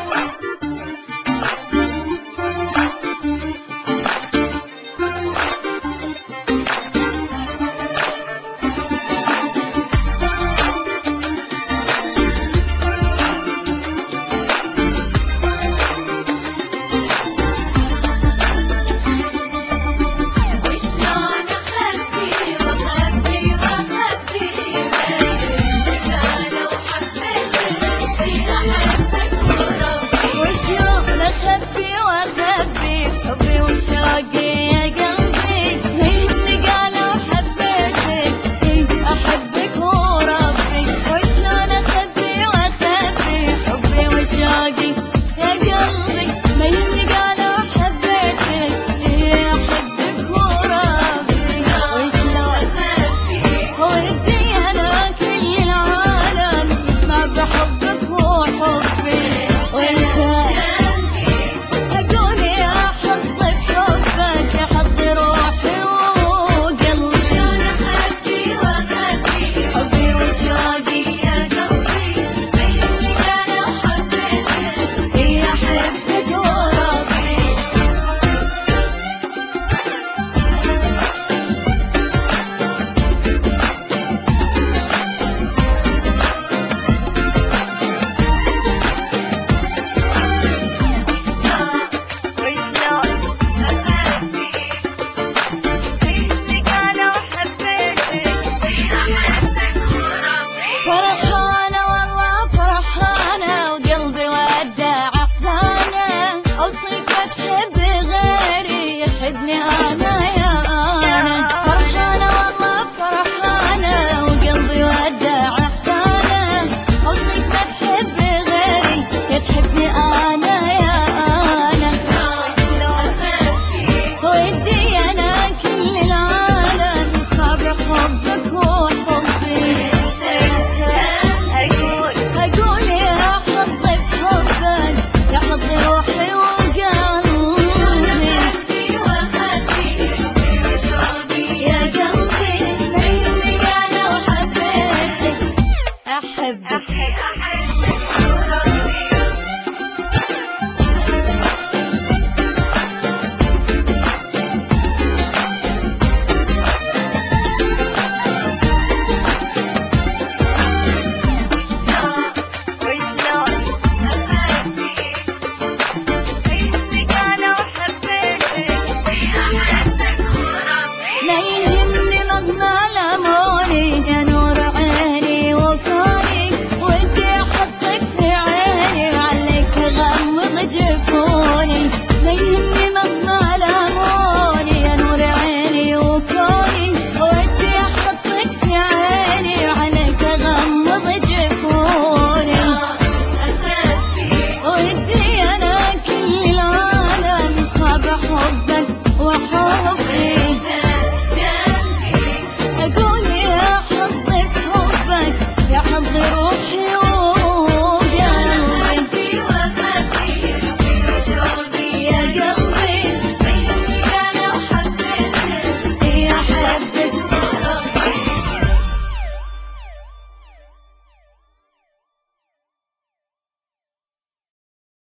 حبي وشوقي يا قلبي مني قالوا حبيتك أحبك وربي وشلون أخبي وأخبي حبي وشوقي يا قلبي مني قالوا حبيتك أحبك وربي وشلون ودي أنا كل العالم يسمع بحبك وحبي وانت فرحانة والله فرحانة وقلبي ودع أحزانه أوصيك لا تحب غيري يحبني أنا يا أنا فرحانة والله فرحانة وقلبي ودع أحزانه أوصيك لا تحب غيري يحبني أنا يا أنا ودي أنا كل العالم يسمع بحبك وحبي روحي وقلبي يا قلبي مني قالوا حبيتك أحبك